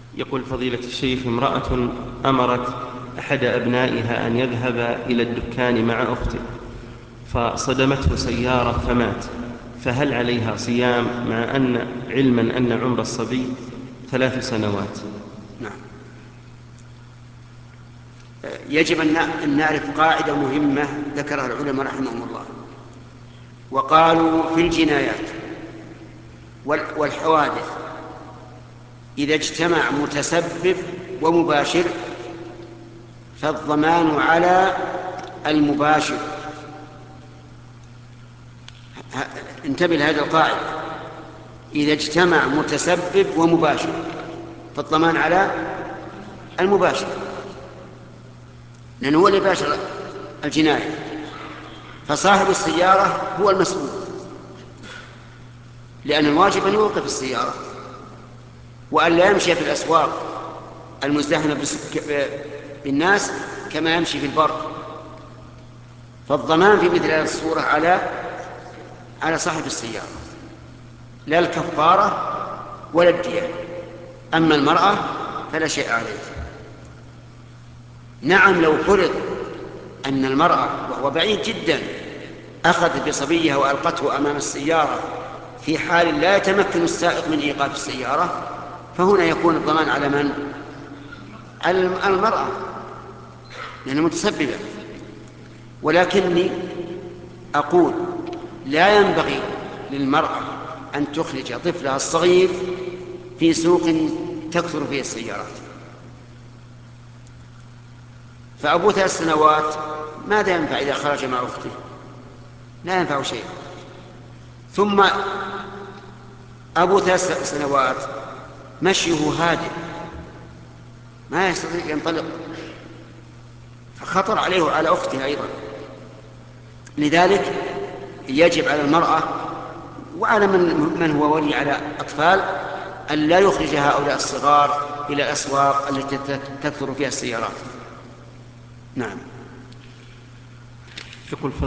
يقول فضيلة الشيخ: امرأة أمرت أحد أبنائها أن يذهب إلى الدكان مع أخته، فصدمته سيارة فمات، فهل عليها صيام مع أن علما أن عمر الصبي 3 سنوات؟ نعم. يجب أن نعرف قاعدة مهمة ذكرها العلماء رحمهم الله، وقالوا في الجنايات والحوادث إذا اجتمع متسبب ومباشر فالضمان على المباشر. انتبه لهذه القاعدة: إذا اجتمع متسبب ومباشر فالضمان على المباشر، لأنه هو اللي باشر الجناية، فصاحب السيارة هو المسؤول، لأن الواجب أن يوقف السيارة وأن لا يمشي في الأسواق المزدحمة بالناس كما يمشي في البر. فالضمان في مثل هذه الصورة على صاحب السيارة، لا الكفارة ولا الدية. أما المرأة فلا شيء عليها. نعم، لو فرض أن المرأة وهو بعيد جدا أخذت بصبيها وألقته أمام السيارة في حال لا يتمكن السائق من إيقاف السيارة، فهنا يكون الضمان على من؟ على المرأة، لأنها متسببة. ولكني أقول لا ينبغي للمرأة أن تخرج طفلها الصغير في سوق تكثر فيه السيارات. فأبو 3 سنوات ماذا ينفع إذا خرج مع أخته؟ لا ينفع شيء. ثم أبو 3 سنوات مشيه هادئ، ما يستطيع ينطلق، فخطر عليه وعلى أخته أيضا. لذلك يجب على المرأة وعلى من هو ولي على أطفال أن لا يخرج هؤلاء الصغار إلى الأسواق التي تكثر فيها السيارات. نعم. يقول